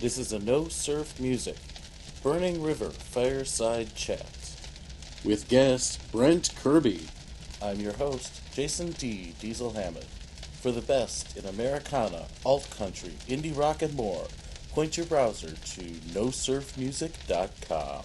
This is a No Surf Music, Burning River Fireside Chat. With guest Brent Kirby. I'm your host, Jason D. Diesel Hammond. For the best in Americana, alt country, indie rock, and more, point your browser to nosurfmusic.com.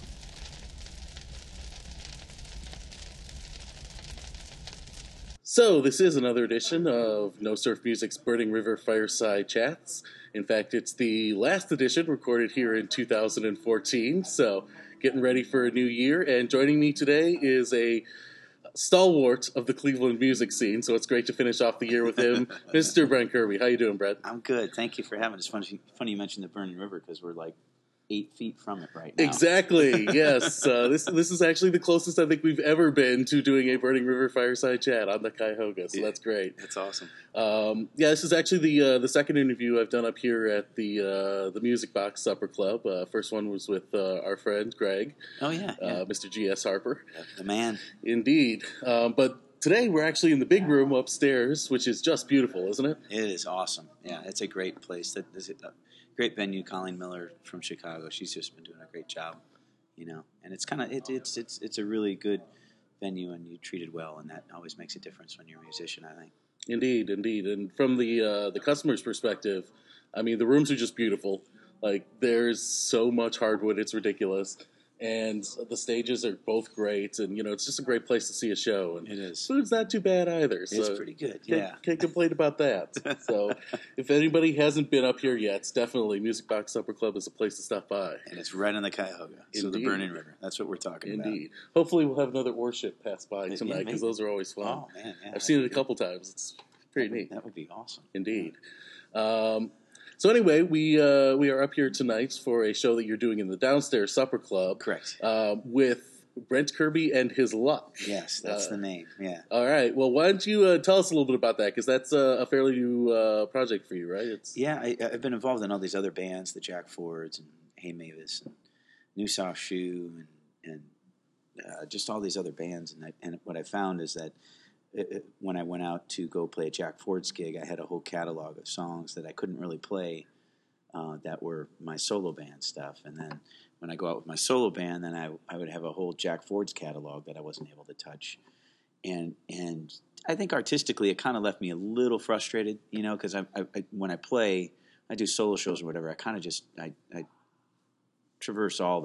So, this is another edition of No Surf Music's Burning River Fireside Chats. In fact, it's the last edition recorded here in 2014, so getting ready for a new year. And joining me today is a stalwart of the Cleveland music scene, so it's great to finish off the year with him, Mr. Brent Kirby. How you doing, Brent? I'm good. Thank you for having us. Funny you mentioned the Burning River because we're like 8 feet from it right now. Exactly, yes. This is actually the closest I think we've ever been to doing a Burning River Fireside Chat on the Cuyahoga, so that's great. That's awesome. This is actually the second interview I've done up here at the Music Box Supper Club. First one was with our friend Greg. Oh, yeah. Mr. G.S. Harper. The man. Indeed. But today we're actually in the big room upstairs, which is just beautiful, isn't it? It is awesome. Yeah, it's a great place. There's a great venue, Colleen Miller from Chicago. She's just been doing a great job, And it's kind of it's a really good venue, and you treated well, and that always makes a difference when you're a musician, I think. Indeed. And from the customer's perspective, I mean, the rooms are just beautiful. Like, there's so much hardwood, it's ridiculous. And the stages are both great, and, it's just a great place to see a show. And it is. Food's not too bad either. So it's pretty good, yeah. Can't complain about that. So if anybody hasn't been up here yet, definitely Music Box Supper Club is a place to stop by. And it's right on the Cuyahoga, so the Burning River. That's what we're talking about. Indeed. Hopefully we'll have another warship pass by tonight, because those are always fun. Oh, man, yeah. I've seen it a couple times. It's pretty neat. That would be awesome. Indeed. So anyway, we are up here tonight for a show that you're doing in the Downstairs Supper Club. Correct. With Brent Kirby and His Luck. Yes, that's the name, yeah. All right. Well, why don't you tell us a little bit about that, because that's a fairly new project for you, right? Yeah, I've been involved in all these other bands, the Jack Fords and Hey Mavis and New Soft Shoe and just all these other bands. And what I found is that when I went out to go play a Jack Ford's gig, I had a whole catalog of songs that I couldn't really play that were my solo band stuff. And then when I go out with my solo band, then I would have a whole Jack Ford's catalog that I wasn't able to touch. And I think artistically it kind of left me a little frustrated, because I when I play, I do solo shows or whatever, I kind of just I traverse all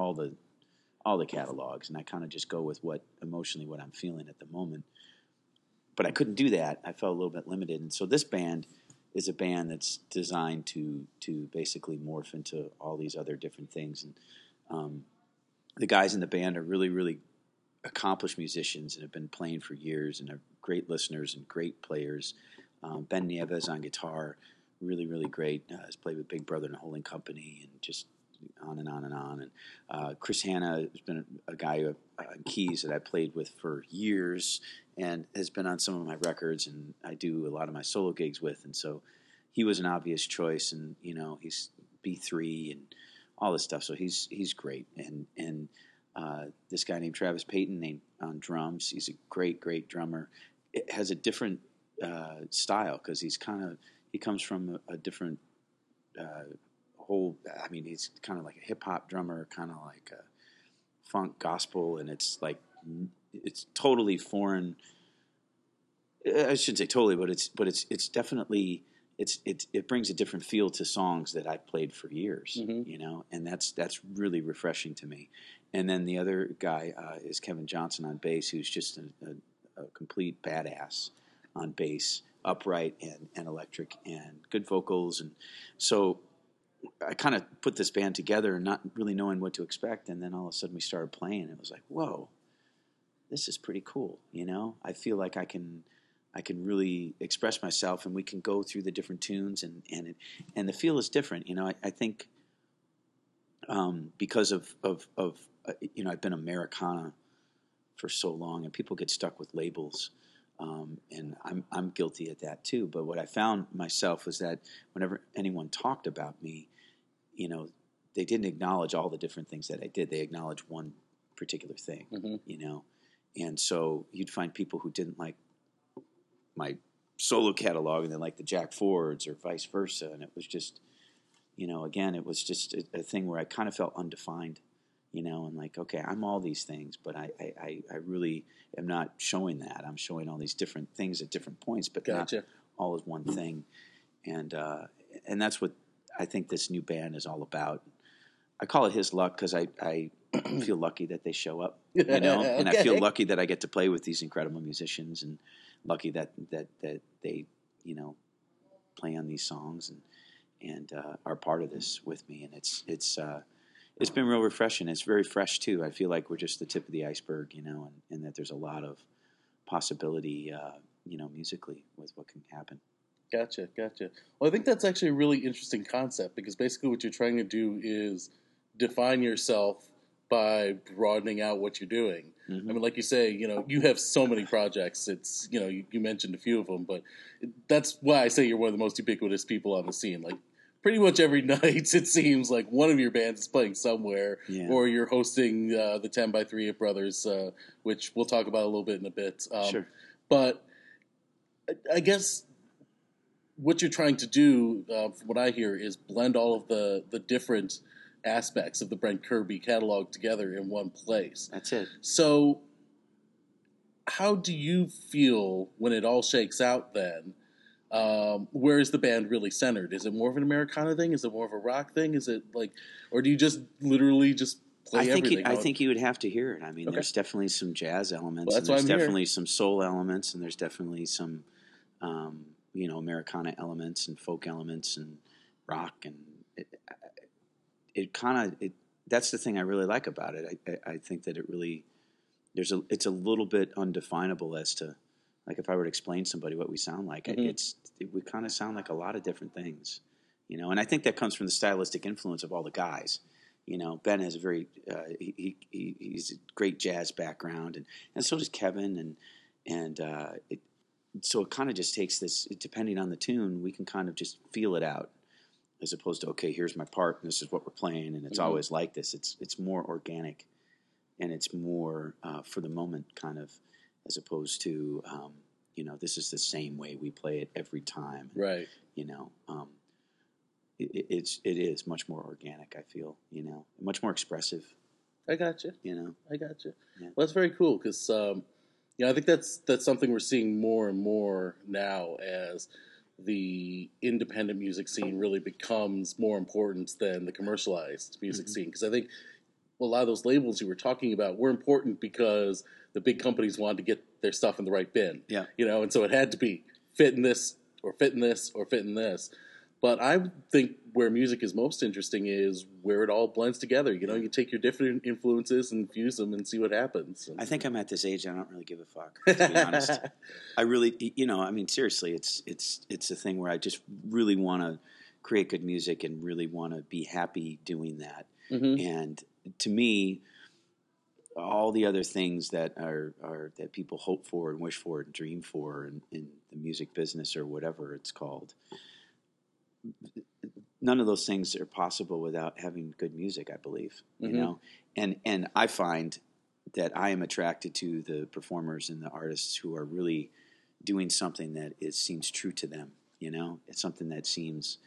the catalogs, and I kind of just go with what I'm feeling at the moment. But I couldn't do that. I felt a little bit limited. And so this band is a band that's designed to basically morph into all these other different things. And the guys in the band are really, really accomplished musicians and have been playing for years and are great listeners and great players. Ben Nieves on guitar, really, really great. Has played with Big Brother and Holding Company and just on and on and on. And Chris Hanna has been a guy on keys that I played with for years and has been on some of my records, and I do a lot of my solo gigs with. And so he was an obvious choice, and he's B3 and all this stuff. So he's great. And this guy named Travis Payton on drums. He's a great, great drummer. It has a different style because he comes from a different he's kind of like a hip hop drummer, kind of like a funk gospel, and it's totally foreign. I shouldn't say totally, but it's definitely it brings a different feel to songs that I've played for years, and that's really refreshing to me. And then the other guy is Kevin Johnson on bass, who's just a complete badass on bass, upright and electric, and good vocals, and so I kind of put this band together, not really knowing what to expect, and then all of a sudden we started playing, and it was like, whoa, this is pretty cool, I feel like I can really express myself, and we can go through the different tunes, and the feel is different, I think because of I've been Americana for so long, and people get stuck with labels. And I'm guilty at that too. But what I found myself was that whenever anyone talked about me, they didn't acknowledge all the different things that I did. They acknowledged one particular thing, And so you'd find people who didn't like my solo catalog and they liked the Jack Fords or vice versa. And it was just again, it was just a thing where I kind of felt undefined, and like, okay, I'm all these things, but I really am not showing that. I'm showing all these different things at different points, but Gotcha. not all as one thing. And that's what I think this new band is all about. I call it his luck because I feel lucky that they show up, and I feel lucky that I get to play with these incredible musicians, and lucky that they, play on these songs and are part of this with me. And it's been real refreshing. It's very fresh too. I feel like we're just the tip of the iceberg, and that there's a lot of possibility, musically with what can happen. Gotcha. Well, I think that's actually a really interesting concept because basically what you're trying to do is define yourself by broadening out what you're doing. Mm-hmm. I mean, like you say, you have so many projects. It's, you mentioned a few of them, but that's why I say you're one of the most ubiquitous people on the scene. Like, pretty much every night, it seems like one of your bands is playing somewhere, or you're hosting the 10 by 3 Brothers, which we'll talk about a little bit in a bit. Sure. But I guess what you're trying to do, from what I hear, is blend all of the different aspects of the Brent Kirby catalog together in one place. That's it. So how do you feel when it all shakes out then? Where is the band really centered? Is it more of an Americana thing? Is it more of a rock thing? Is it like, or do you just literally just play everything? I think you would have to hear it. I mean, There's definitely some jazz elements, Well, and there's definitely some soul elements, and there's definitely some, Americana elements and folk elements and rock, and that's the thing I really like about it. I think that it really it's a little bit undefinable as to, like, if I were to explain to somebody what we sound like, we kind of sound like a lot of different things, and I think that comes from the stylistic influence of all the guys. Ben has a very he's a great jazz background, and so does Kevin, so it kind of just takes this, depending on the tune, we can kind of just feel it out, as opposed to, okay, here's my part, and this is what we're playing, and it's always like this. It's more organic, and it's more for the moment, kind of, as opposed to, this is the same way we play it every time. Right. It is much more organic, I feel, much more expressive. I got you. I got you. Yeah. Well, that's very cool because, I think that's something we're seeing more and more now as the independent music scene really becomes more important than the commercialized music scene. Because I think a lot of those labels you were talking about were important because the big companies wanted to get their stuff in the right bin. Yeah. And so it had to be fit in this or fit in this or fit in this. But I think where music is most interesting is where it all blends together. You take your different influences and fuse them and see what happens. I think I'm at this age I don't really give a fuck, to be honest. I really, seriously, it's a thing where I just really want to create good music and really want to be happy doing that. Mm-hmm. And to me, all the other things that are that people hope for and wish for and dream for in the music business or whatever it's called, none of those things are possible without having good music, I believe, and I find that I am attracted to the performers and the artists who are really doing something that seems true to them. It's something that seems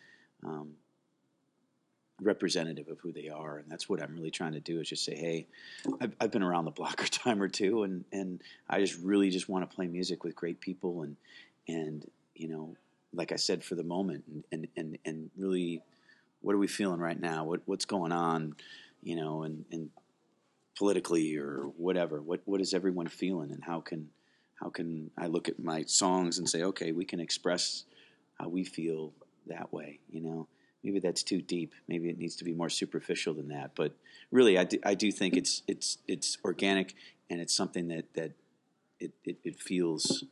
representative of who they are, and that's what I'm really trying to do, is just say, hey, I've been around the block a time or two, and I just really just want to play music with great people, and like I said, for the moment, and really, what are we feeling right now? What's going on, and politically or whatever? What is everyone feeling, and how can I look at my songs and say, okay, we can express how we feel that way? Maybe that's too deep. Maybe it needs to be more superficial than that. But really, I do think it's organic, and it's something that it feels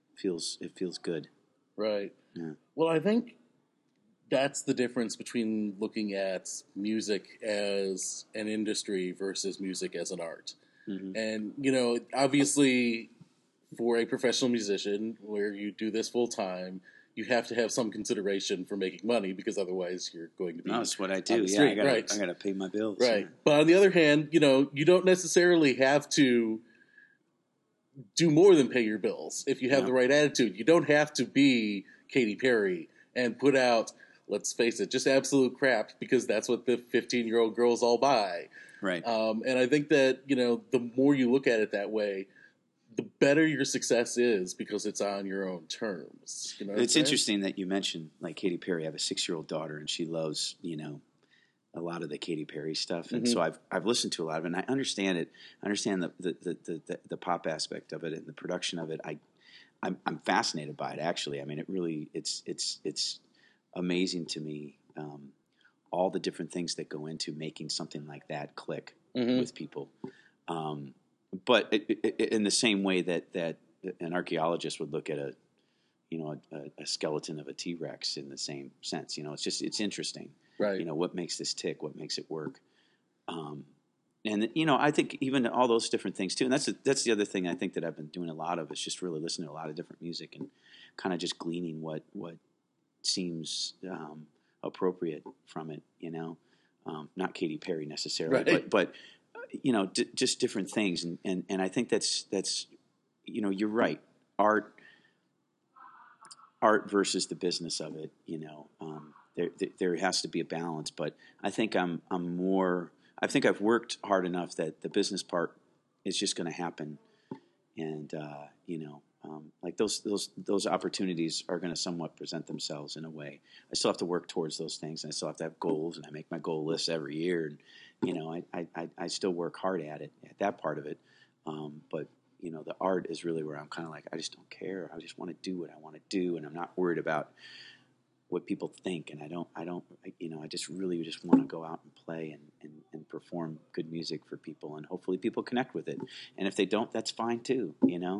good. Right. Yeah. Well, I think that's the difference between looking at music as an industry versus music as an art. Mm-hmm. And, obviously, for a professional musician, where you do this full time, you have to have some consideration for making money, because otherwise you're going to be. No, that's what I do. Street, I right. got to pay my bills. Right. Yeah. But on the other hand, you don't necessarily have to do more than pay your bills if you have the right attitude. You don't have to be Katy Perry and put out let's face it, just absolute crap because that's what the 15-year-old girls all buy. Right. And I think that, the more you look at it that way, the better your success is because it's on your own terms. You know what It's I'm saying? interesting that you mentioned like Katy Perry. I have a 6-year-old daughter, and she loves a lot of the Katy Perry stuff, and so I've listened to a lot of it, and I understand it. I understand the pop aspect of it and the production of it. I'm fascinated by it. Actually, I mean, it's amazing to me. All the different things that go into making something like that click with people. But in the same way that an archaeologist would look at a skeleton of a T-Rex in the same sense, it's interesting. Right. What makes this tick? What makes it work? And I think even all those different things too. And that's the other thing I think that I've been doing a lot of is just really listening to a lot of different music and kind of just gleaning what seems appropriate from it. Not Katy Perry necessarily, Right. but just different things. And I think that's you're right. Art versus the business of it. There has to be a balance, but I think I think I've worked hard enough that the business part is just going to happen, and like those opportunities are going to somewhat present themselves in a way. I still have to work towards those things, and I still have to have goals, and I make my goal lists every year, and I still work hard at that part of it, but the art is really where I'm kind of like I just don't care. I just want to do what I want to do, and I'm not worried about what people think, and I just really just want to go out and play and perform good music for people, and hopefully people connect with it. And if they don't, that's fine too.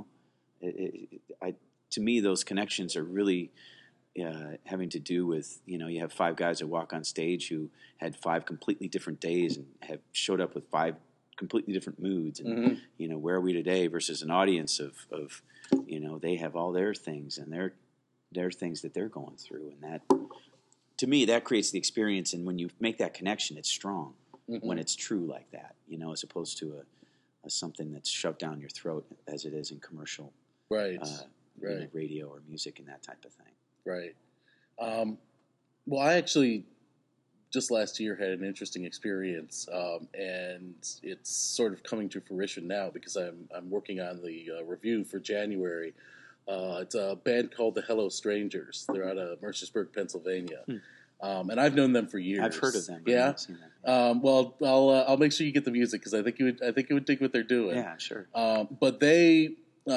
To me, those connections are really having to do with you have 5 guys that walk on stage who had 5 completely different days and have showed up with 5 completely different moods, and where are we today versus an audience of they have all their things and their things that they're going through, and that to me that creates the experience. And when you make that connection, it's strong when it's true like that, as opposed to a something that's shoved down your throat as it is in commercial, right, radio or music and that type of thing. Right. Well, I actually just last year had an interesting experience, and it's sort of coming to fruition now because I'm working on the review for January. It's a band called the Hello Strangers. They're out of Mercersburg, Pennsylvania, and I've known them for years. I've heard of them. Yeah. I haven't seen them. Well, I'll make sure you get the music because I think you would dig what they're doing. Yeah, sure. But they,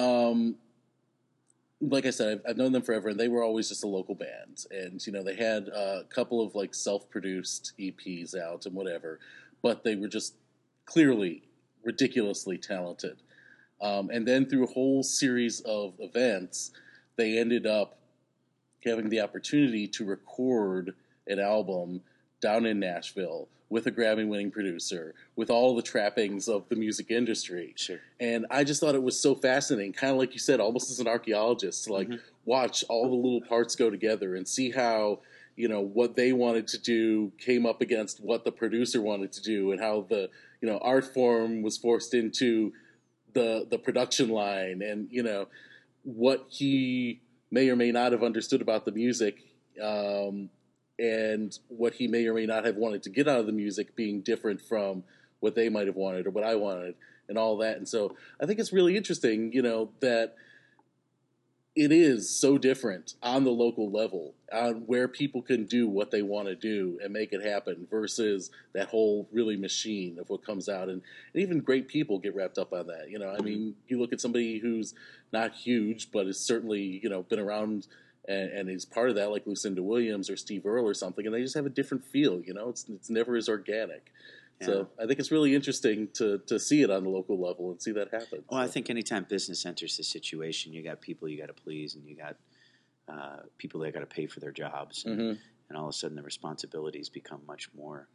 like I said, I've known them forever, and they were always just a local band. And they had a couple of like self-produced EPs out and whatever, but they were just clearly ridiculously talented. And then through a whole series of events, they ended up having the opportunity to record an album down in Nashville with a Grammy-winning producer, with all the trappings of the music industry. Sure. And I just thought it was so fascinating, kind of like you said, almost as an archaeologist, to watch all the little parts go together and see how, what they wanted to do came up against what the producer wanted to do, and how the, art form was forced into the production line, and what he may or may not have understood about the music, and what he may or may not have wanted to get out of the music being different from what they might have wanted or what I wanted, and all that. And so I think it's really interesting, that it is so different on the local level, on where people can do what they want to do and make it happen versus that whole really machine of what comes out. And even great people get wrapped up on that. I mean, you look at somebody who's not huge, but is certainly, been around and is part of that, like Lucinda Williams or Steve Earle or something, and they just have a different feel, it's never as organic. Yeah. So I think it's really interesting to see it on the local level and see that happen. Well, I think anytime business enters the situation, you got people you got to please, and you got people that got to pay for their jobs, and all of a sudden the responsibilities become much more,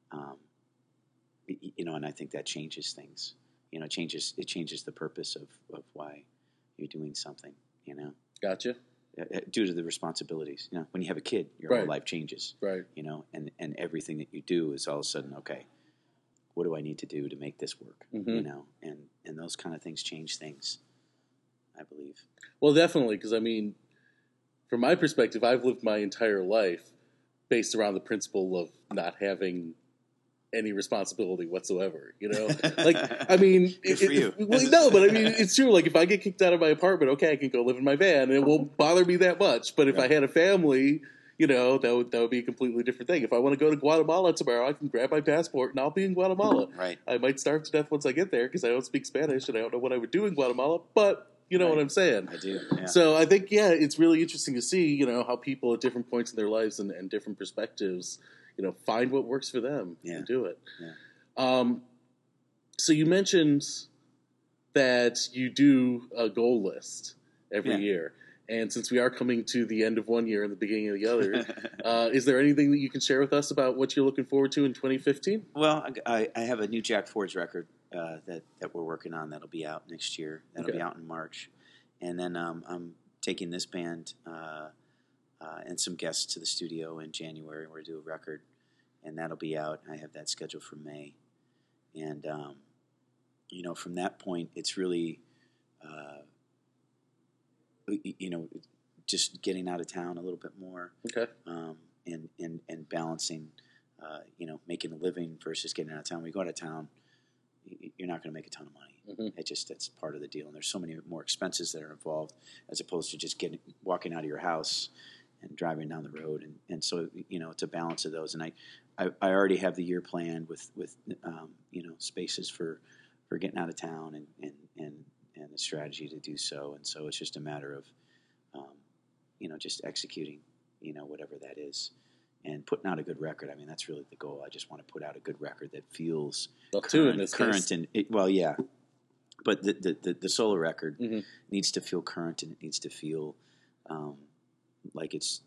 and I think that changes things. It changes the purpose of why you're doing something. Gotcha. Due to the responsibilities, when you have a kid, your whole life changes, right? And everything that you do is all of a sudden, okay, what do I need to do to make this work? And those kind of things change things, I believe. Well, definitely, because I mean, from my perspective, I've lived my entire life based around the principle of not having any responsibility whatsoever, you know? Like, I mean, Good for you. Well, no, but I mean, it's true. Like, if I get kicked out of my apartment, okay, I can go live in my van, and it won't bother me that much. But if I had a family, you know, that would be a completely different thing. If I want to go to Guatemala tomorrow, I can grab my passport and I'll be in Guatemala. Right. I might starve to death once I get there because I don't speak Spanish and I don't know what I would do in Guatemala, but you know what I'm saying. I do. Yeah. So I think, yeah, it's really interesting to see, you know, how people at different points in their lives and different perspectives, you know, find what works for them and do it. Yeah. So you mentioned that you do a goal list every year. And since we are coming to the end of one year and the beginning of the other, is there anything that you can share with us about what you're looking forward to in 2015? Well, I have a new Jack Ford's record that we're working on that'll be out next year. That'll be out in March. And then I'm taking this band and some guests to the studio in January. We're going to do a record, and that'll be out. I have that scheduled for May. And, you know, from that point, it's really... you know, just getting out of town a little bit more, and balancing, you know, making a living versus getting out of town. When you go out of town, you're not going to make a ton of money. That's part of the deal, and there's so many more expenses that are involved as opposed to just walking out of your house and driving down the road, and so you know, it's a balance of those. And I already have the year planned with you know, spaces for getting out of town and the strategy to do so. And so it's just a matter of, you know, just executing, you know, whatever that is and putting out a good record. I mean, that's really the goal. I just want to put out a good record that feels current and well, yeah. But the solo record needs to feel current, and it needs to feel like it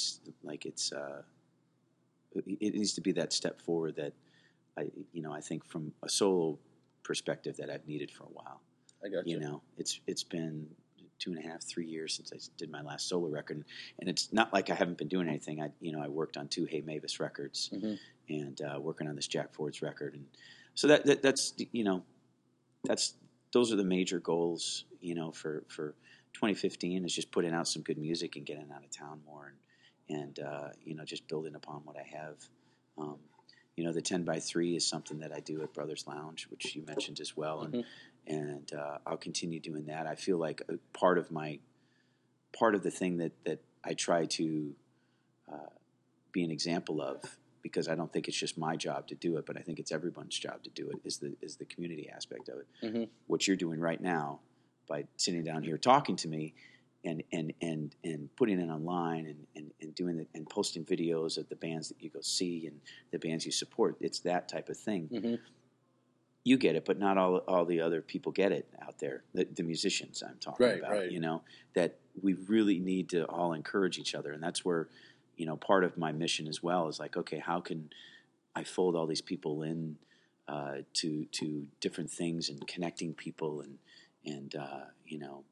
needs to be that step forward that I think from a solo perspective that I've needed for a while. I got you. You know, it's been 2.5, 3 years since I did my last solo record, and it's not like I haven't been doing anything. I worked on 2 Hey Mavis records, and working on this Jack Ford's record, and so that's those are the major goals. You know, for 2015 is just putting out some good music and getting out of town more, and you know, just building upon what I have. You know, the 10x3 is something that I do at Brothers Lounge, which you mentioned as well, and I'll continue doing that. I feel like a part of the thing that I try to be an example of, because I don't think it's just my job to do it, but I think it's everyone's job to do it, is the community aspect of it. What you're doing right now by sitting down here talking to me and putting it online and doing it and posting videos of the bands that you go see and the bands you support. It's that type of thing. You get it, but not all the other people get it out there. The musicians I'm talking about, you know, that we really need to all encourage each other. And that's where, you know, part of my mission as well is like, okay, how can I fold all these people in to different things and connecting people and you know,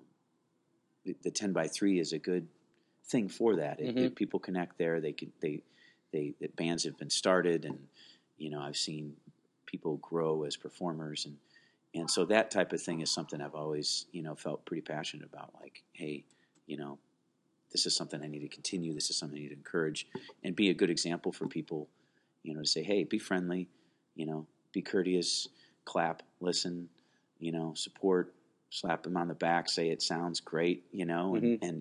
the 10x3 is a good thing for that. If people connect there, the bands have been started, and you know, I've seen people grow as performers, and so that type of thing is something I've always, you know, felt pretty passionate about. Like, hey, you know, this is something I need to continue. This is something I need to encourage and be a good example for people, you know, to say, hey, be friendly, you know, be courteous, clap, listen, you know, support, slap them on the back, say it sounds great, you know,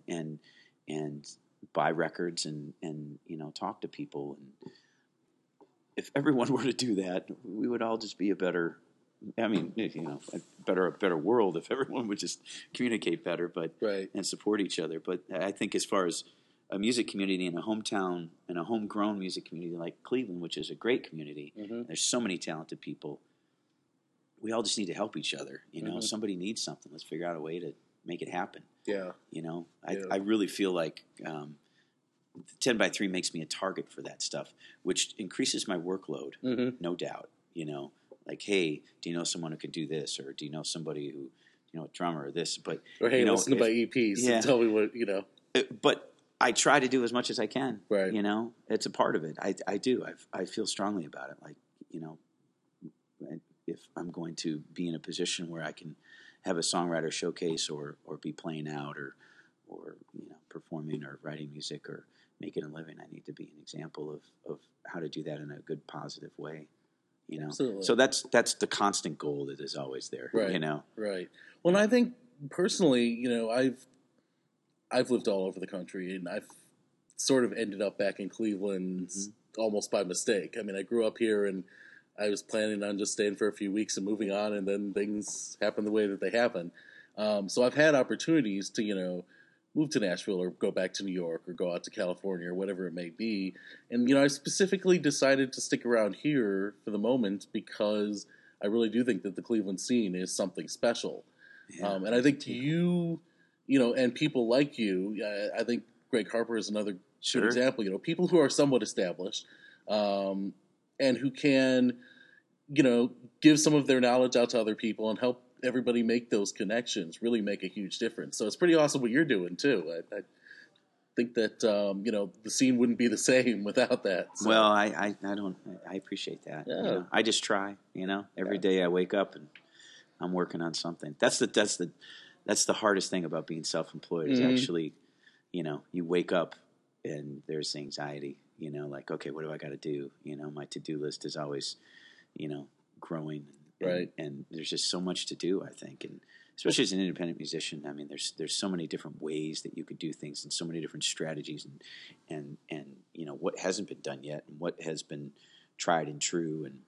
and buy records and you know, talk to people. And if everyone were to do that, we would all just be a better, I mean, you know, a better world if everyone would just communicate better, but and support each other. But I think as far as a music community in a hometown and a homegrown music community like Cleveland, which is a great community, there's so many talented people. We all just need to help each other. You know, somebody needs something. Let's figure out a way to make it happen. Yeah. You know, I really feel like 10x3 makes me a target for that stuff, which increases my workload, no doubt. You know, like, hey, do you know someone who could do this, or do you know somebody who, you know, a drummer or this? But or hey, you know, listen to my EPs and tell me what, you know. But I try to do as much as I can. Right. You know, it's a part of it. I do. I feel strongly about it. Like, you know, if I'm going to be in a position where I can have a songwriter showcase or be playing out or you know, performing or writing music or making a living. I need to be an example of how to do that in a good, positive way. You know, Absolutely. so that's the constant goal that is always there. Right. You know, right. Well, and I think personally, I've lived all over the country, and I've sort of ended up back in Cleveland almost by mistake. I mean, I grew up here, and I was planning on just staying for a few weeks and moving on, and then things happen the way that they happen. So I've had opportunities to, move to Nashville or go back to New York or go out to California or whatever it may be. And, I specifically decided to stick around here for the moment because I really do think that the Cleveland scene is something special. Yeah, and I think and people like you, I think Greg Harper is another Sure. good example. People who are somewhat established and who can, give some of their knowledge out to other people and help everybody make those connections really make a huge difference. So it's pretty awesome what you're doing too. I think that the scene wouldn't be the same without that. So. Well, I appreciate that. Yeah. I just try. Every day I wake up and I'm working on something. That's the hardest thing about being self-employed is actually, you wake up and there's anxiety. Like, okay, what do I got to do? My to-do list is always, growing. Right. And there's just so much to do, I think. And especially as an independent musician, I mean, there's so many different ways that you could do things and so many different strategies and what hasn't been done yet and what has been tried and true. And,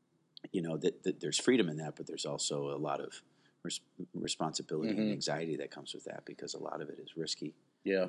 that there's freedom in that, but there's also a lot of responsibility and anxiety that comes with that because a lot of it is risky. Yeah.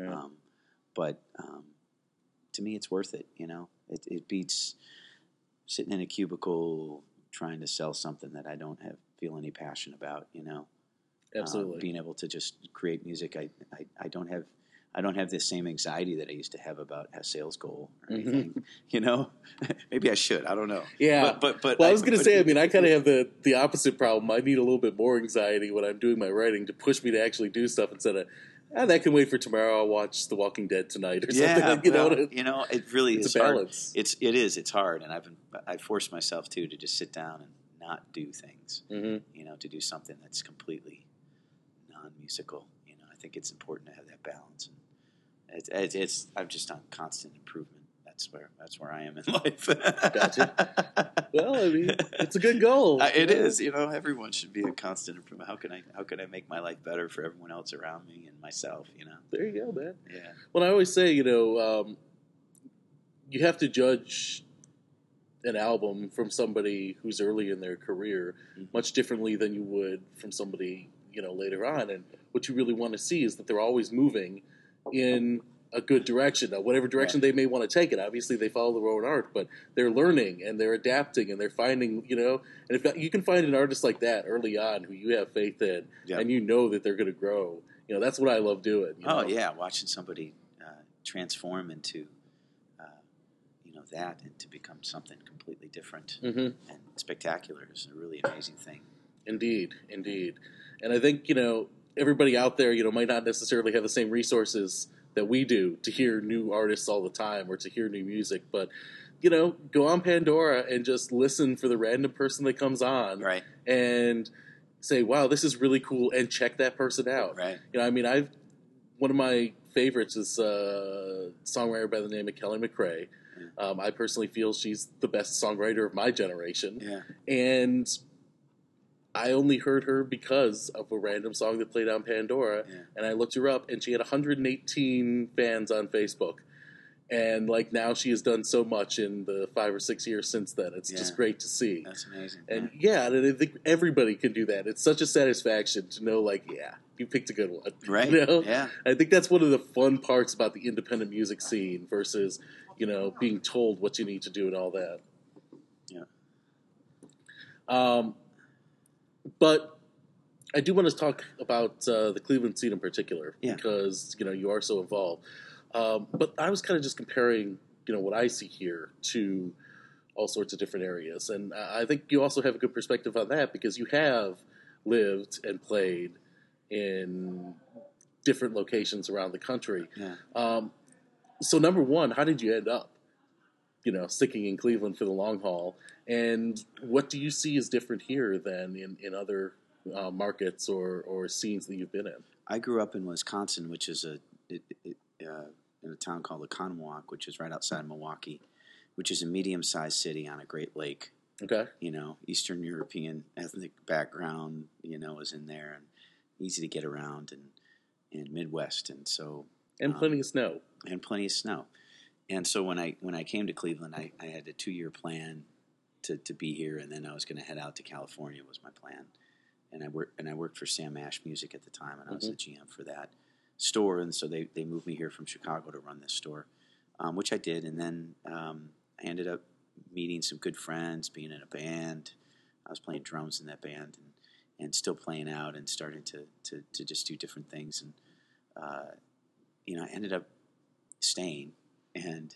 But to me, it's worth it. It beats sitting in a cubicle trying to sell something that I don't feel any passion about. Absolutely. Being able to just create music, I don't have the same anxiety that I used to have about a sales goal or anything. Maybe I should. I don't know. Yeah. But well, I was going to say, I kind of have the opposite problem. I need a little bit more anxiety when I'm doing my writing to push me to actually do stuff instead of, that can wait for tomorrow. I'll watch The Walking Dead tonight or something. It really it's is a balance. Hard. It's hard, and I forced myself to just sit down and not do things. To do something that's completely non-musical. I think it's important to have that balance. And I'm just on constant improvement. That's where I am in life. Gotcha. Well, it's a good goal. It is. Everyone should be a constant improvement. How can I make my life better for everyone else around me and myself? There you go, man. Yeah. Well, I always say, you have to judge an album from somebody who's early in their career much differently than you would from somebody, later on. And what you really want to see is that they're always moving in a good direction. Now, whatever direction they may want to take it, obviously they follow their own art, but they're learning and they're adapting and they're finding, and if you can find an artist like that early on who you have faith in and that they're going to grow, that's what I love doing. Oh, yeah, watching somebody transform into that and to become something completely different and spectacular is a really amazing thing. Indeed. And I think, everybody out there, might not necessarily have the same resources that we do to hear new artists all the time or to hear new music, but go on Pandora and just listen for the random person that comes on, right? And say, "Wow, this is really cool," and check that person out, right? One of my favorites is a songwriter by the name of Kelly McRae. I personally feel she's the best songwriter of my generation, and I only heard her because of a random song that played on Pandora, and I looked her up, and she had 118 fans on Facebook. And now she has done so much in the 5 or 6 years since then. It's just great to see. That's amazing. And and I think everybody can do that. It's such a satisfaction to know, you picked a good one. Right. Yeah. I think that's one of the fun parts about the independent music scene versus, being told what you need to do and all that. Yeah. But I do want to talk about the Cleveland scene in particular because, you are so involved. But I was kind of just comparing, what I see here to all sorts of different areas. And I think you also have a good perspective on that because you have lived and played in different locations around the country. Yeah. So number one, how did you end up, sticking in Cleveland for the long haul? And what do you see as different here than in other markets or scenes that you've been in? I grew up in Wisconsin, which is a in a town called Oconomowoc, which is right outside Milwaukee, which is a medium-sized city on a Great Lake. Okay. Eastern European ethnic background, is in there, and easy to get around, and Midwest, and so plenty of snow. And plenty of snow. And so when I came to Cleveland, I had a 2-year plan to be here, and then I was going to head out to California was my plan. And I worked for Sam Ash Music at the time, and I was the GM for that store. And so they moved me here from Chicago to run this store, which I did. And then I ended up meeting some good friends, being in a band. I was playing drums in that band, and still playing out and starting to just do different things. And I ended up staying, and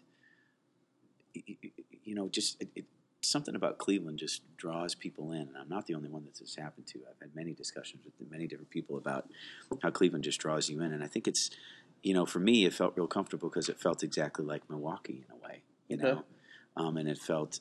just something about Cleveland just draws people in, and I'm not the only one that this happened to. I've had many discussions with many different people about how Cleveland just draws you in, and I think it's, for me, it felt real comfortable because it felt exactly like Milwaukee in a way, and it felt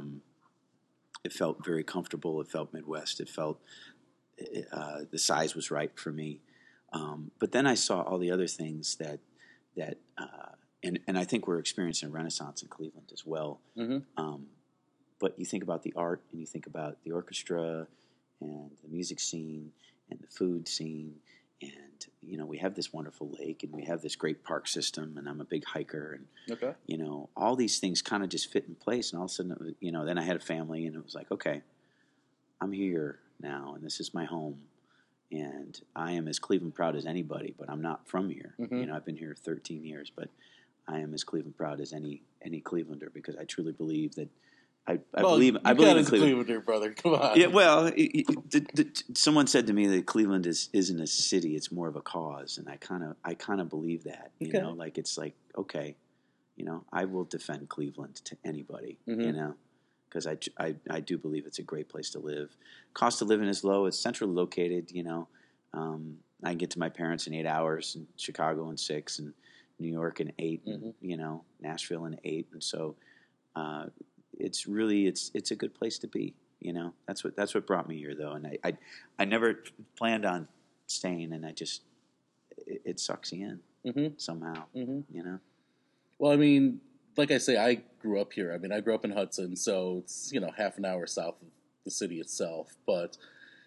very comfortable. It felt Midwest. It felt the size was right for me, but then I saw all the other things that and I think we're experiencing a renaissance in Cleveland as well. Mm-hmm. But you think about the art, and you think about the orchestra, and the music scene, and the food scene, and we have this wonderful lake, and we have this great park system, and I'm a big hiker, and all these things kind of just fit in place. And all of a sudden, then I had a family, and it was like, okay, I'm here now, and this is my home, and I am as Cleveland proud as anybody. But I'm not from here. Mm-hmm. I've been here 13 years, but I am as Cleveland proud as any Clevelander, because I truly believe that. I believe in Cleveland. Clevelander, brother. Come on. Yeah, well, someone said to me that Cleveland isn't a city; it's more of a cause, and I kind of believe that. Okay. It's like, okay, I will defend Cleveland to anybody. Mm-hmm. Because I do believe it's a great place to live. Cost of living is low. It's centrally located. I can get to my parents in 8 hours, and Chicago in 6, and New York in 8, mm-hmm. and Nashville in 8, and so. It's really it's a good place to be. That's what brought me here, though, and I never planned on staying, and it sucks you in mm-hmm. somehow. Mm-hmm. Well, I mean, like I say, I grew up here. I mean, I grew up in Hudson, so it's half an hour south of the city itself. But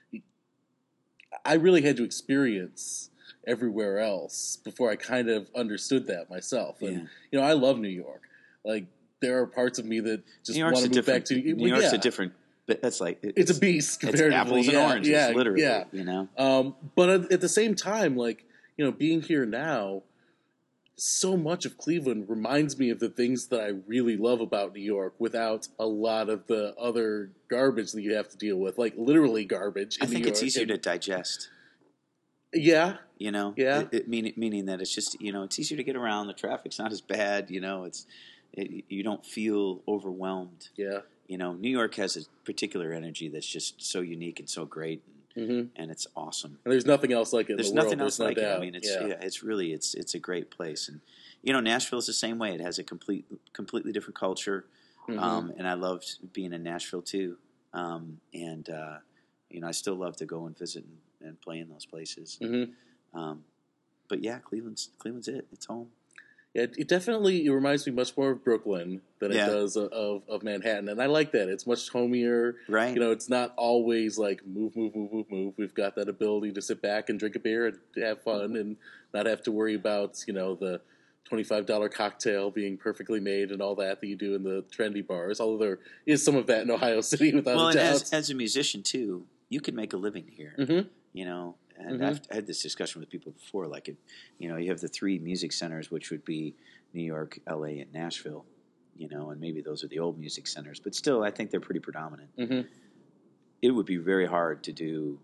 I really had to experience everywhere else before I kind of understood that myself. And I love New York. Like, there are parts of me that just want to move back to New York's a different. But that's like it's a beast comparatively. It's apples and oranges, literally. Yeah. But at the same time, like being here now, so much of Cleveland reminds me of the things that I really love about New York, without a lot of the other garbage that you have to deal with, like literally garbage. I think it's easier to digest. Yeah. Yeah. Meaning that it's just it's easier to get around. The traffic's not as bad. You don't feel overwhelmed. Yeah. New York has a particular energy that's just so unique and so great, and it's awesome. And there's nothing else like it. There's in the nothing world. else like it. I mean, it's really it's a great place, and Nashville's the same way. It has a completely different culture, mm-hmm. And I loved being in Nashville too, and I still love to go and visit and play in those places. Mm-hmm. But yeah, Cleveland's it. It's home. Yeah, it definitely reminds me much more of Brooklyn than it does of Manhattan, and I like that. It's much homier. Right. It's not always like move. We've got that ability to sit back and drink a beer and have fun, and not have to worry about the $25 cocktail being perfectly made and all that you do in the trendy bars. Although there is some of that in Ohio City, without a doubt. And as a musician too, you can make a living here. Mm-hmm. And I've had this discussion with people before. Like, you have the 3 music centers, which would be New York, L.A., and Nashville. And maybe those are the old music centers, but still, I think they're pretty predominant. Mm-hmm. It would be very hard to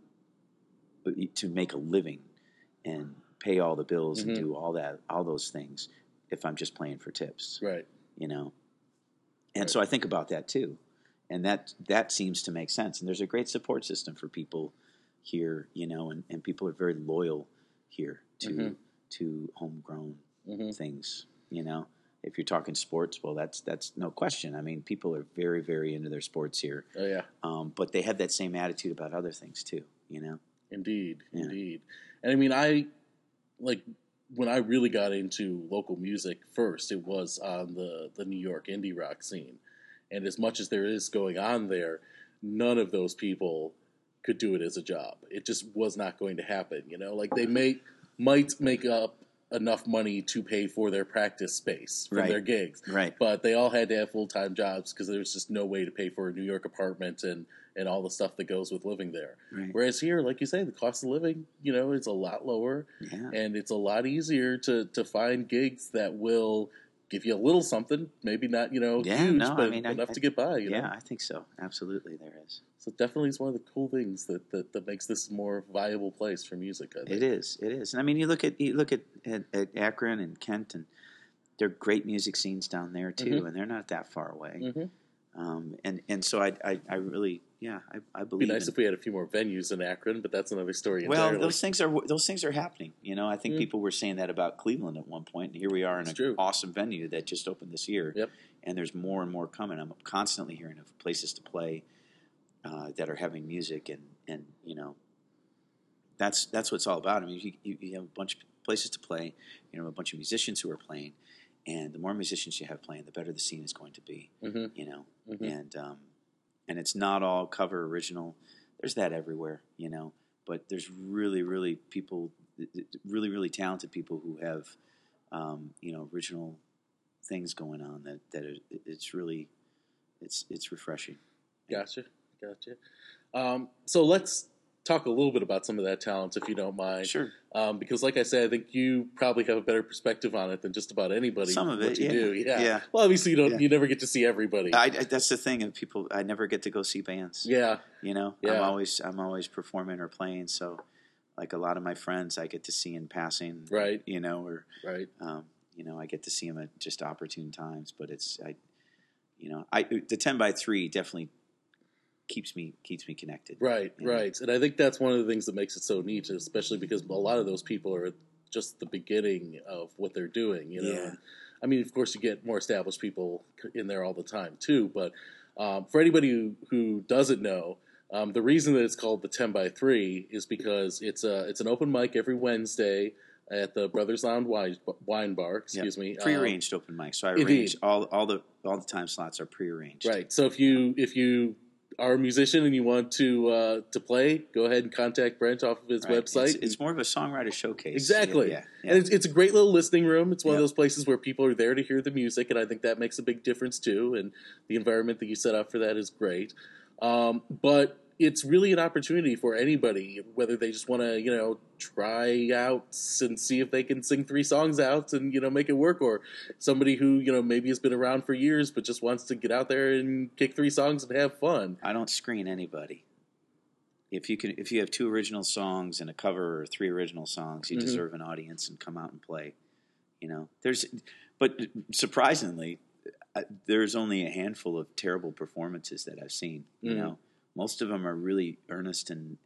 make a living and pay all the bills mm-hmm. and do all those things if I'm just playing for tips. Right. And so I think about that too, and that seems to make sense. And there's a great support system for people here, and people are very loyal here to mm-hmm. homegrown mm-hmm. things. If you're talking sports, well, that's no question. I mean, people are very, very into their sports here. Oh yeah. But they have that same attitude about other things too. Indeed. And I mean, I like when I really got into local music first, it was on the New York indie rock scene. And as much as there is going on there, none of those people could do it as a job. It just was not going to happen. Like they might make up enough money to pay for their practice space from their gigs. Right. But they all had to have full-time jobs because there was just no way to pay for a New York apartment and all the stuff that goes with living there. Right. Whereas here, like you say, the cost of living, is a lot lower. Yeah. And it's a lot easier to find gigs that will give you a little something, maybe not, huge, but enough to get by, Yeah, I think so. Absolutely, there is. So definitely it's one of the cool things that makes this a more viable place for music, I think. It is. And I mean, you look at Akron and Kent, and they're great music scenes down there too, and they're not that far away. And so I really, I believe. It'd be nice if we had a few more venues in Akron, but that's another story entirely. Well, those things are happening. I think people were saying that about Cleveland at one point, and here we are in an awesome venue that just opened this year. Yep. And there's more and more coming. I'm constantly hearing of places to play that are having music, and that's what it's all about. I mean, you have a bunch of places to play, a bunch of musicians who are playing, and the more musicians you have playing, the better the scene is going to be. And it's not all cover original. There's that everywhere, but there's really, really people, really, really talented people who have, original things going on that it's really, it's refreshing. Gotcha. So let's talk a little bit about some of that talent, if you don't mind. Sure. Because, like I said, I think you probably have a better perspective on it than just about anybody. Some of it, yeah. Well, obviously, you never get to see everybody. That's the thing, and people. I never get to go see bands. Yeah. I'm always performing or playing. So, like a lot of my friends, I get to see in passing. Right. Or right. I get to see them at just opportune times. But the 10x3 definitely keeps me connected. Right. And I think that's one of the things that makes it so neat, especially because a lot of those people are just the beginning of what they're doing, Yeah. I mean, of course, you get more established people in there all the time, too. But for anybody who doesn't know, the reason that it's called the 10x3 is because it's an open mic every Wednesday at the Brothers Lounge Wine Bar. Excuse me, prearranged open mic. So I arrange all the time slots are prearranged. Right. So if you are a musician and you want to play, go ahead and contact Brent off of his website. It's more of a songwriter showcase. Exactly. Yeah. And it's a great little listening room. It's one of those places where people are there to hear the music, and I think that makes a big difference too. And the environment that you set up for that is great. But it's really an opportunity for anybody, whether they just want to, try out and see if they can sing 3 songs out and, make it work, or somebody who, maybe has been around for years but just wants to get out there and kick 3 songs and have fun. I don't screen anybody. If you have 2 original songs and a cover or 3 original songs, you deserve an audience and come out and play. But surprisingly, there's only a handful of terrible performances that I've seen. Most of them are really earnest and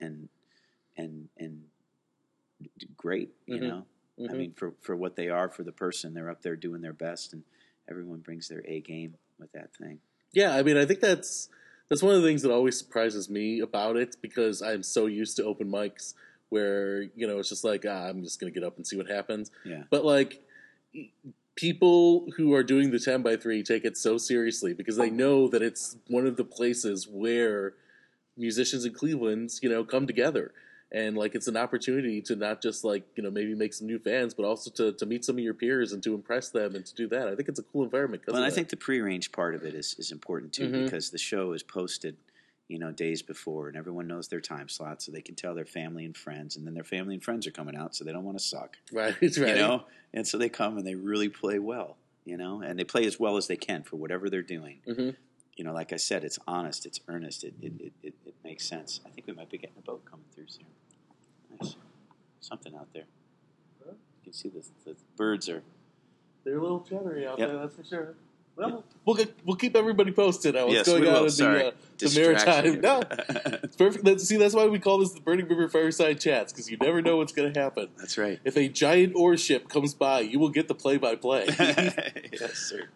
great. I mean, for what they are, for the person, they're up there doing their best, and everyone brings their A game with that thing. Yeah, I mean, I think that's one of the things that always surprises me about it, because I'm so used to open mics where it's just like I'm just gonna get up and see what happens. Yeah. But like, people who are doing the 10x3 take it so seriously because they know that it's one of the places where musicians in Cleveland, come together. And, like, it's an opportunity to not just, like, maybe make some new fans, but also to meet some of your peers and to impress them and to do that. I think it's a cool environment. Well, and I think the prearranged part of it is important, too, because the show is posted, days before, and everyone knows their time slot, so they can tell their family and friends, and then their family and friends are coming out, so they don't want to suck. Right. And so they come and they really play well, and they play as well as they can for whatever they're doing. Like I said, it's honest, it's earnest, it makes sense. I think we might be getting a boat coming through soon. Nice. Something out there. You can see the birds are... They're a little chattery out there, that's for sure. Well, yep. we'll keep everybody posted on what's going on in the maritime. No, it's perfect. That's why we call this the Burning River Fireside Chats, because you never know what's going to happen. That's right. If a giant ore ship comes by, you will get the play-by-play. Yes, sir.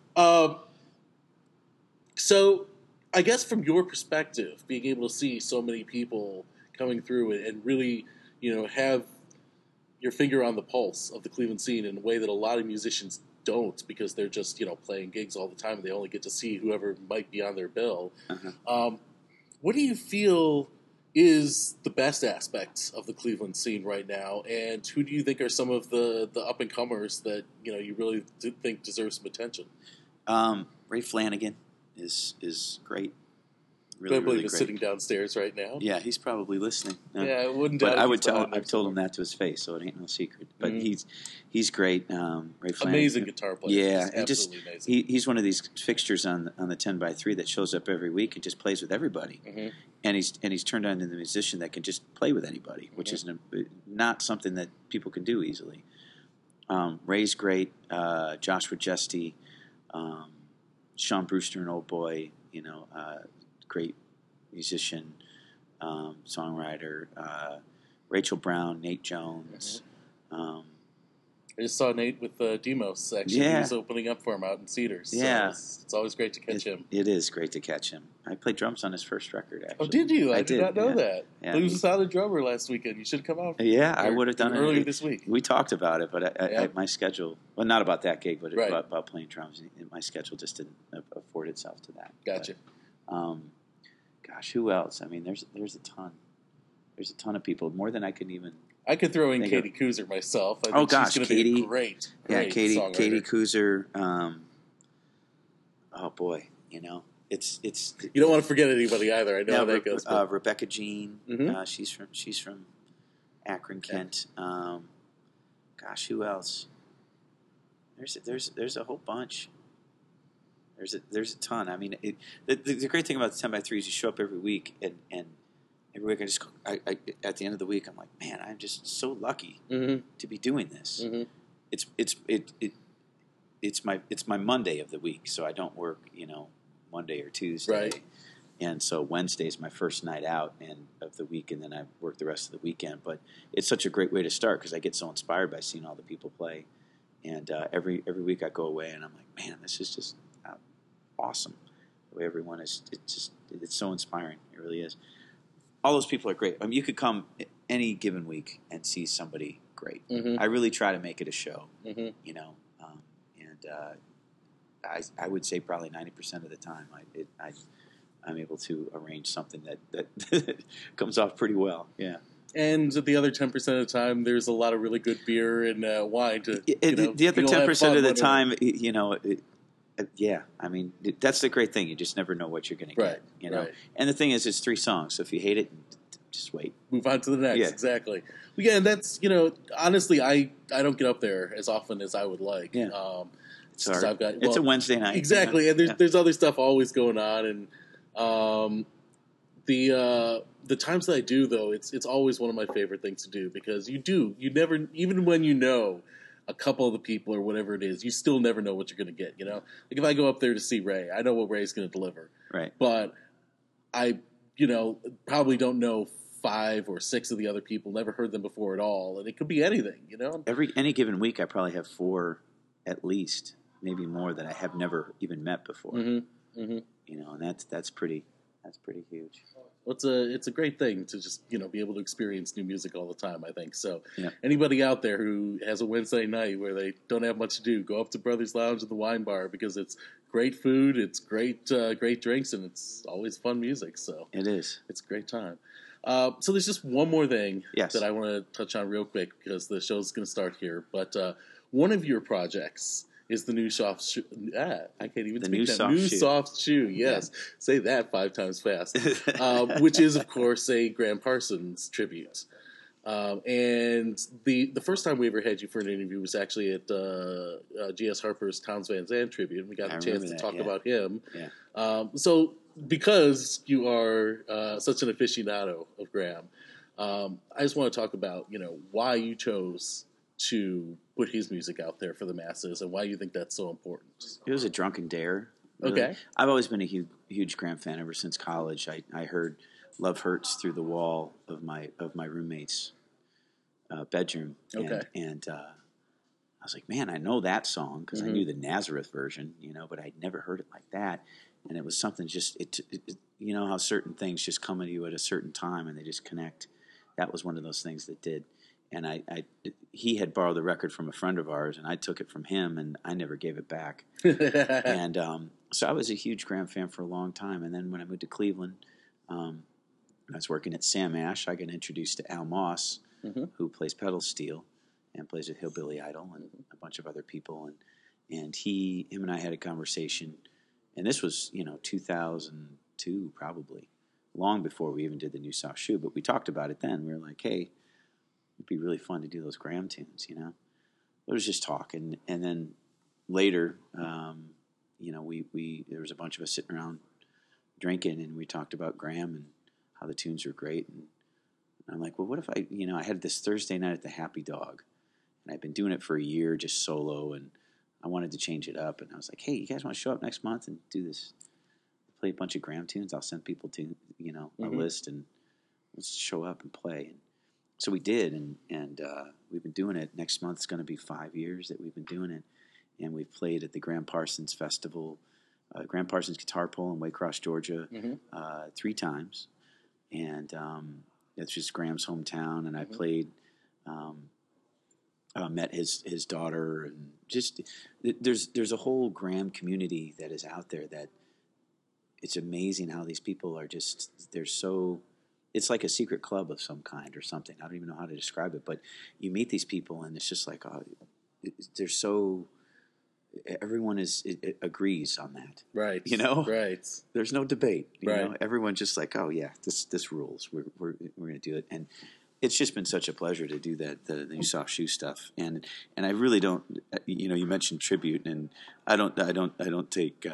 So, I guess from your perspective, being able to see so many people coming through and really, have your finger on the pulse of the Cleveland scene in a way that a lot of musicians don't, because they're just playing gigs all the time and they only get to see whoever might be on their bill. What do you feel is the best aspects of the Cleveland scene right now, and who do you think are some of the up and comers that you really think deserve some attention? Ray Flanagan is great. Really, I believe he's sitting downstairs right now. Yeah, he's probably listening. Yeah, I wouldn't doubt. I've told him that to his face, so it ain't no secret. But he's great. Ray Flanagan, amazing guitar player. Yeah, and just amazing. He's one of these fixtures on the 10x3 that shows up every week and just plays with everybody. And he's turned on into the musician that can just play with anybody, which is not something that people can do easily. Ray's great. Joshua Jesty, Sean Brewster, an old boy. Great musician, songwriter, Rachel Brown, Nate Jones. I just saw Nate with Demos, actually. Yeah. He was opening up for him out in Cedars. So yeah. It's always great to catch him. It is great to catch him. I played drums on his first record, actually. Oh, did you? I did not know yeah. that. Yeah. He was a solid drummer last weekend. You should have come out. Yeah, I would have done it earlier this week. We talked about it, but my schedule, well, not about that gig, but right. about playing drums. My schedule just didn't afford itself to that. Gotcha. But, gosh, who else? I mean, there's a ton. There's a ton of people, more than I can even. I could throw in Katie Kuzer myself. I think she's going to Katie, be great Katie songwriter. Katie Kuzer. Oh boy, it's. You don't want to forget anybody either. I know how that goes. Rebecca Jean. She's from Akron, Kent. Gosh, who else? There's a whole bunch. There's a ton. I mean, the great thing about the 10x3 is you show up every week, and every week I at the end of the week I'm like, man, I'm just so lucky to be doing this. It's my Monday of the week, so I don't work Monday or Tuesday, right? And so Wednesday is my first night out of the week, and then I work the rest of the weekend. But it's such a great way to start because I get so inspired by seeing all the people play, and every week I go away and I'm like, man, this is just awesome. The way everyone is, it's so inspiring. It really is. All those people are great. I mean, you could come any given week and see somebody great. I really try to make it a show, and I would say probably 90% of the time I'm able to arrange something that comes off pretty well. Yeah. And the other 10% of the time, there's a lot of really good beer and wine to. The other 10% of the time, yeah, I mean, that's the great thing. You just never know what you're going to get, Right. And the thing is, it's 3 songs, so if you hate it, just wait. Move on to the next, exactly. Yeah, and that's, honestly, I don't get up there as often as I would like. Yeah. I've got, it's a Wednesday night. Exactly, and there's other stuff always going on, and the times that I do, though, it's always one of my favorite things to do, because you never, even when a couple of the people or whatever it is, you still never know what you're going to get, Like if I go up there to see Ray, I know what Ray's going to deliver. Right. But I, probably don't know 5 or 6 of the other people, never heard them before at all, and it could be anything, Any given week, I probably have 4 at least, maybe more, that I have never even met before. And that's pretty huge. Well, it's a great thing to just be able to experience new music all the time, I think. So yeah. Anybody out there who has a Wednesday night where they don't have much to do, go up to Brothers Lounge at the Wine Bar, because it's great food, it's great drinks, and it's always fun music. So it is. It's a great time. So there's just one more thing that I want to touch on real quick, because the show's going to start here. But one of your projects is the new soft shoe. I can't even speak that. New soft shoe. Yes, say that 5 times fast. Which is, of course, a Graham Parsons tribute. And the first time we ever had you for an interview was actually at G.S. Harper's Townes Van Zandt tribute, and we got a chance to talk about him. Yeah. So because you are such an aficionado of Graham, I just want to talk about why you chose to put his music out there for the masses, and why you think that's so important. It was a drunken dare. Really. Okay. I've always been a huge Graham fan ever since college. I heard "Love Hurts" through the wall of my roommate's bedroom. And I was like, man, I know that song, because I knew the Nazareth version, but I'd never heard it like that. And it was something just, how certain things just come to you at a certain time and they just connect. That was one of those things that did. and he had borrowed the record from a friend of ours, and I took it from him, and I never gave it back. And so I was a huge Graham fan for a long time. And then when I moved to Cleveland, I was working at Sam Ash. I got introduced to Al Moss, who plays pedal steel and plays with Hillbilly Idol and a bunch of other people. And him and I had a conversation, and this was 2002 probably, long before we even did the New Soft Shoe. But we talked about it then. We were like, hey, it'd be really fun to do those Graham tunes, It was just talk. And then later, there was a bunch of us sitting around drinking, and we talked about Graham and how the tunes were great. And I'm like, well, what if I had this Thursday night at the Happy Dog, and I'd been doing it for a year just solo, and I wanted to change it up. And I was like, hey, you guys want to show up next month and do this? Play a bunch of Graham tunes. I'll send people to, a list, and let's show up and play. And so we did, and we've been doing it. Next month's going to be 5 years that we've been doing it. And we've played at the Graham Parsons Festival, Graham Parsons Guitar Pull in Waycross, Georgia, 3 times. And it's just Graham's hometown. And I played, met his daughter. And just there's a whole Graham community that is out there that it's amazing how these people are they're so... It's like a secret club of some kind or something. I don't even know how to describe it. But you meet these people, and it's just like, they're so... Everyone agrees on that, right? Right. There's no debate, right? Everyone's just like, oh yeah, this rules. We're going to do it, and it's just been such a pleasure to do that, the New Soft Shoe stuff, and I really don't, you mentioned tribute, and I don't take,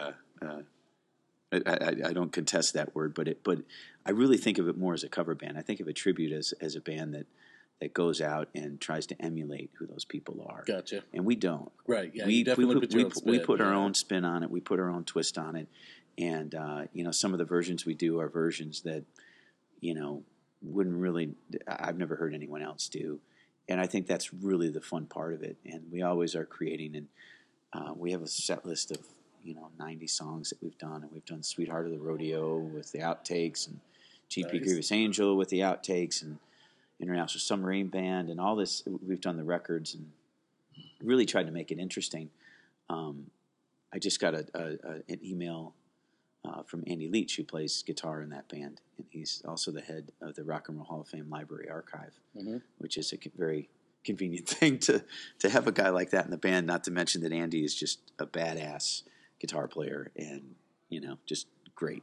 I don't contest that word, but I really think of it more as a cover band. I think of a tribute as a band that goes out and tries to emulate who those people are. Gotcha. And we don't. Right. Yeah. We put our yeah. own spin on it. We put our own twist on it. And some of the versions we do are versions that wouldn't really. I've never heard anyone else do. And I think that's really the fun part of it. And we always are creating. And we have a set list of 90 songs that we've done. And we've done "Sweetheart of the Rodeo" with the outtakes, and "G.P. Grievous Angel" with the outtakes, and International Submarine Band, and all this. We've done the records and really tried to make it interesting. I just got an email from Andy Leach, who plays guitar in that band, and he's also the head of the Rock and Roll Hall of Fame Library Archive, which is a very convenient thing to have a guy like that in the band. Not to mention that Andy is just a badass guitar player and just great.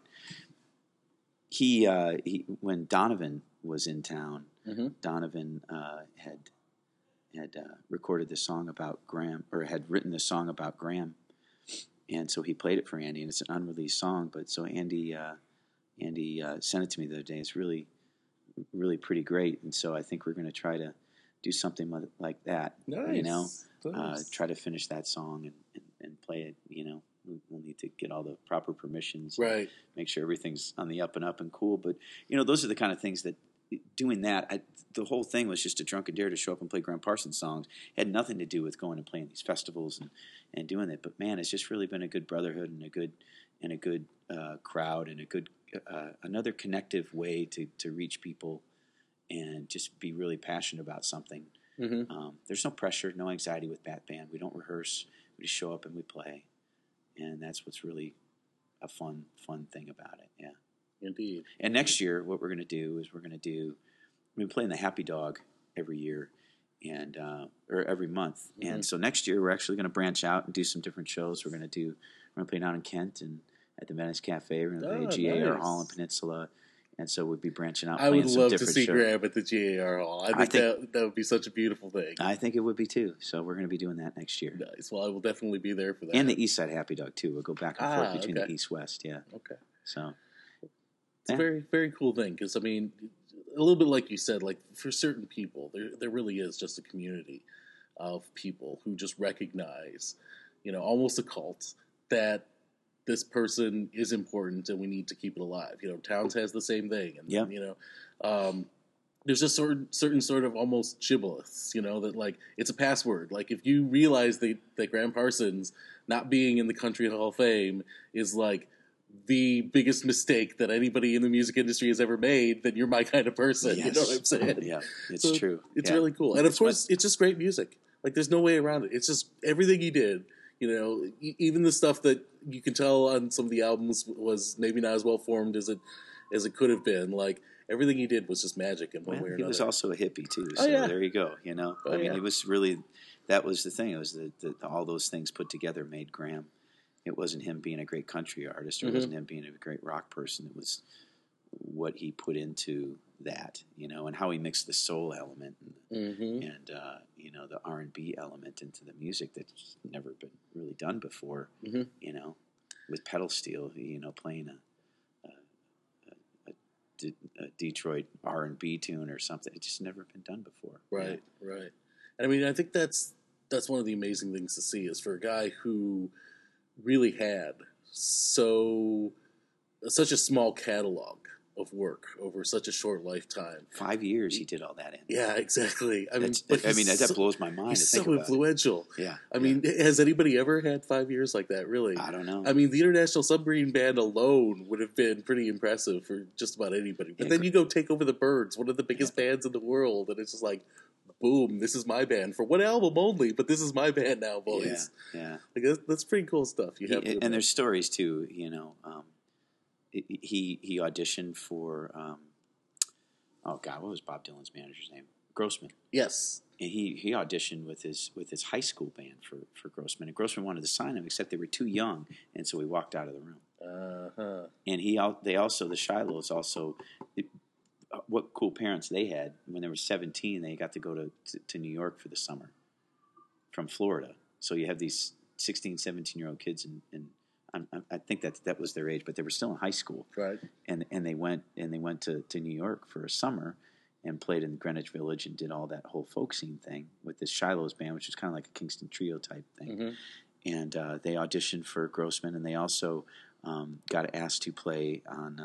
He when Donovan was in town. Donovan had recorded this song about Graham, or had written this song about Graham, and so he played it for Andy, and it's an unreleased song. But so Andy sent it to me the other day. It's really, really pretty great, and so I think we're going to try to do something like that. Nice. Nice. Try to finish that song and play it. We'll need to get all the proper permissions, right? Make sure everything's on the up and up and cool. But those are the kind of things that. Doing that, the whole thing was just a drunken dare to show up and play Graham Parsons songs. It had nothing to do with going and playing these festivals and doing it. But man, it's just really been a good brotherhood and a good crowd and a good another connective way to reach people and just be really passionate about something. There's no pressure, no anxiety with that band. We don't rehearse. We just show up and we play, and that's what's really a fun thing about it. Yeah. Indeed. And next year, what we're going to do is we play in the Happy Dog every year, and or every month. And so next year, we're actually going to branch out and do some different shows. We're going to play down in Kent and at the Venice Cafe. We're going to play at GAR Hall in Peninsula. And so we'll be branching out. I would love to see shows. Graham at the GAR Hall. I think that would be such a beautiful thing. I think it would be too. So we're going to be doing that next year. Nice. Well, I will definitely be there for that. And the East Side Happy Dog too. We'll go back and forth between the East-West. Yeah. Okay. So it's a very, very cool thing because, I mean, a little bit like you said, like for certain people, there really is just a community of people who just recognize, almost a cult, that this person is important and we need to keep it alive. Towns has the same thing. And, there's a certain sort of almost shibboleths, that like it's a password. Like if you realize that Graham Parsons not being in the Country Hall of Fame is like the biggest mistake that anybody in the music industry has ever made, then you're my kind of person. Yes. You know what I'm saying? Yeah, it's So true. It's Yeah. really cool. And of course, it's just great music. Like, there's no way around it. It's just everything he did. You know, even the stuff that you can tell on some of the albums was maybe not as well formed as it could have been. Like, everything he did was just magic in one way or another. He was also a hippie too, Oh, so yeah. there you go. You know, Oh, I mean, yeah. it was really, that was the thing. It was that all those things put together made Graham. It wasn't him being a great country artist, or it wasn't him being a great rock person. It was what he put into that, you know, and how he mixed the soul element and you know, the R&B element into the music that's never been really done before. You know, with pedal steel, you know, playing a Detroit R&B tune or something. It's just never been done before. Right, right. And I mean, I think that's one of the amazing things to see is for a guy who really had such a small catalog of work over such a short lifetime. 5 years he did all that in. Yeah, exactly. I mean, that blows my mind. He's to think so about influential. It. Yeah. I mean, has anybody ever had 5 years like that? Really? I don't know. I mean, the International Submarine Band alone would have been pretty impressive for just about anybody. But then you go take over the Byrds, one of the biggest bands in the world, and it's just like, boom, this is my band for one album only, but this is my band now, boys. Yeah. Like, that's pretty cool stuff. And there's stories too. You know, he auditioned for oh God, what was Bob Dylan's manager's name? Grossman. Yes. And he auditioned with his high school band for Grossman, and Grossman wanted to sign him, except they were too young, and so he walked out of the room. And the Shilohs also. What cool parents they had. When they were 17, they got to go to New York for the summer from Florida. So you have these 16, 17-year-old kids, and I think that was their age, but they were still in high school. Right. And they went to New York for a summer and played in Greenwich Village and did all that whole folk scene thing with this Shiloh's band, which was kind of like a Kingston Trio type thing. And they auditioned for Grossman, and they also got asked to play on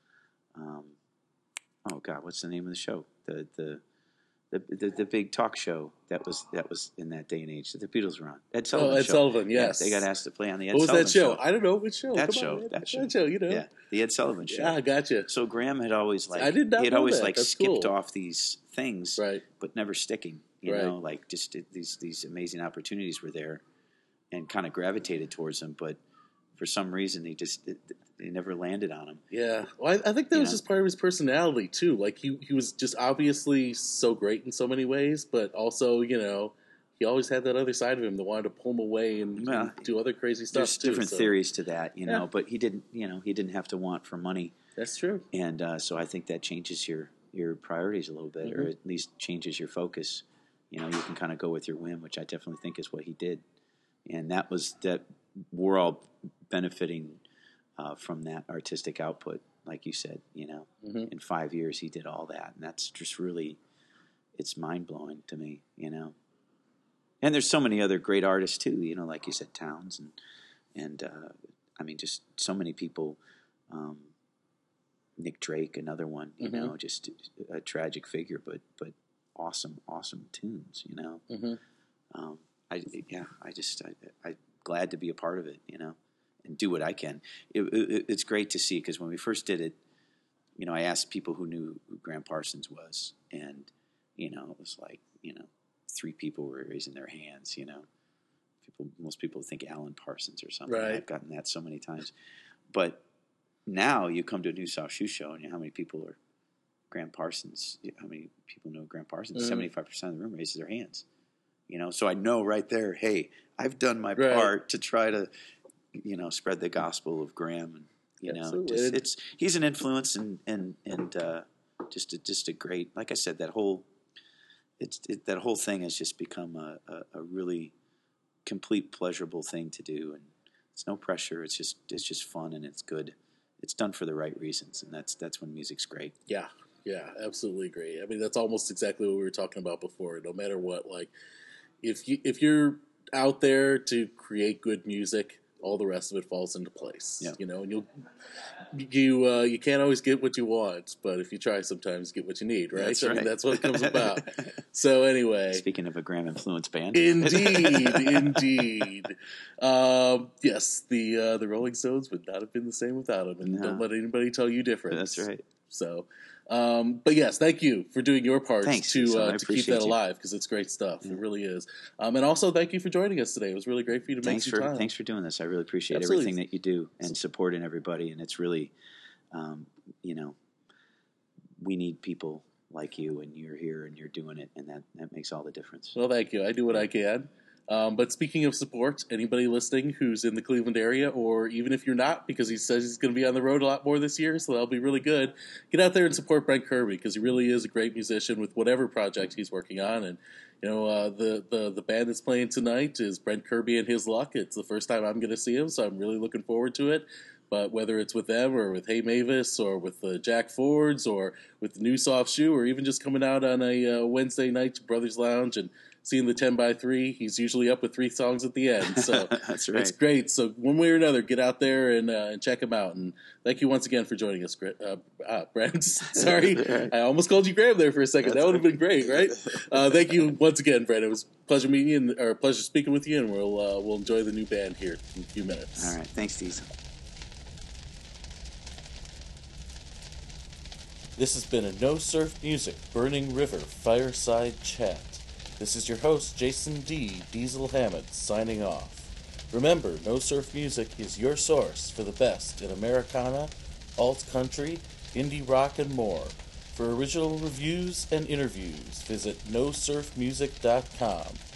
oh God, what's the name of the show? The big talk show that was in that day and age that the Beatles were on. Ed Sullivan. Oh, Ed Sullivan, yes. Yeah, they got asked to play on the Ed What was Sullivan that show? I don't know which show. That Come show. on, That show. That show. You know. Yeah, the Ed Sullivan show. Yeah, gotcha. So Graham had always I did not know that. That's skipped cool. off these things, Right. but never sticking. You know, like just these amazing opportunities were there, and kind of gravitated towards them, but for some reason they never landed on him. Yeah, well, I think that was just part of his personality too. Like he was just obviously so great in so many ways, but also, you know, he always had that other side of him that wanted to pull him away and do other crazy stuff. There's different theories to that, you know, but he didn't have to want for money. That's true. And so I think that changes your priorities a little bit, or at least changes your focus. You know, you can kind of go with your whim, which I definitely think is what he did. And that we're all benefiting from that artistic output, like you said. You know, in 5 years he did all that, and that's just really, it's mind blowing to me. You know, and there's so many other great artists too. You know, like you said, Townes and I mean, just so many people. Nick Drake, another one. You know, just a tragic figure, but awesome tunes. You know, I'm glad to be a part of it. You know. And do what I can. It's great to see, because when we first did it, you know, I asked people who knew who Graham Parsons was, and you know, it was like, you know, 3 people were raising their hands. You know, most people think Alan Parsons or something. Right. I've gotten that so many times, but now you come to a New South Shoe show, and how many people are Graham Parsons? How many people know Graham Parsons? 75% of the room raises their hands. You know, so I know right there. Hey, I've done my part to try to, you know, spread the gospel of Graham, and you know, he's an influence, and just a great, like I said, that whole thing has just become a really complete pleasurable thing to do, and it's no pressure. It's just fun, and it's good. It's done for the right reasons, and that's when music's great. Yeah, absolutely great. I mean, that's almost exactly what we were talking about before. No matter what, like if you're out there to create good music, all the rest of it falls into place. Yeah. You know, and you can't always get what you want, but if you try, sometimes you get what you need, right? That's I mean, right. that's what it comes about. So anyway, Speaking of a Graham influence band, indeed. Yes, the Rolling Stones would not have been the same without him, and No. don't let anybody tell you different. That's right. So, but yes, thank you for doing your part Thanks, to Jason. I keep appreciate that you. alive, because it's great stuff. Yeah. It really is. And also, thank you for joining us today. It was really great for you to make some time. Thanks for doing this. I really appreciate Absolutely. everything that you do and supporting everybody. And it's really, you know, we need people like you, and you're here and you're doing it, and that makes all the difference. Well, thank you. I do what I can. But speaking of support, anybody listening who's in the Cleveland area, or even if you're not, because he says he's going to be on the road a lot more this year, so that'll be really good, get out there and support Brent Kirby, because he really is a great musician with whatever project he's working on. And, you know, the band that's playing tonight is Brent Kirby and His Luck. It's the first time I'm going to see him, so I'm really looking forward to it. But whether it's with them or with Hey Mavis or with the Jack Fords or with the new Soft Shoe, or even just coming out on a Wednesday night to Brothers Lounge and seeing the 10x3, he's usually up with 3 songs at the end. So That's right. It's great. So one way or another, get out there and check him out. And thank you once again for joining us, Brent. Sorry, I almost called you Graham there for a second. That would have been great, right? Thank you once again, Brent. It was a pleasure meeting you, or a pleasure speaking with you, and we'll enjoy the new band here in a few minutes. All right. Thanks, Steve. This has been a No Surf Music Burning River Fireside Chat. This is your host, Jason D. Diesel Hammond, signing off. Remember, No Surf Music is your source for the best in Americana, alt country, indie rock, and more. For original reviews and interviews, visit nosurfmusic.com.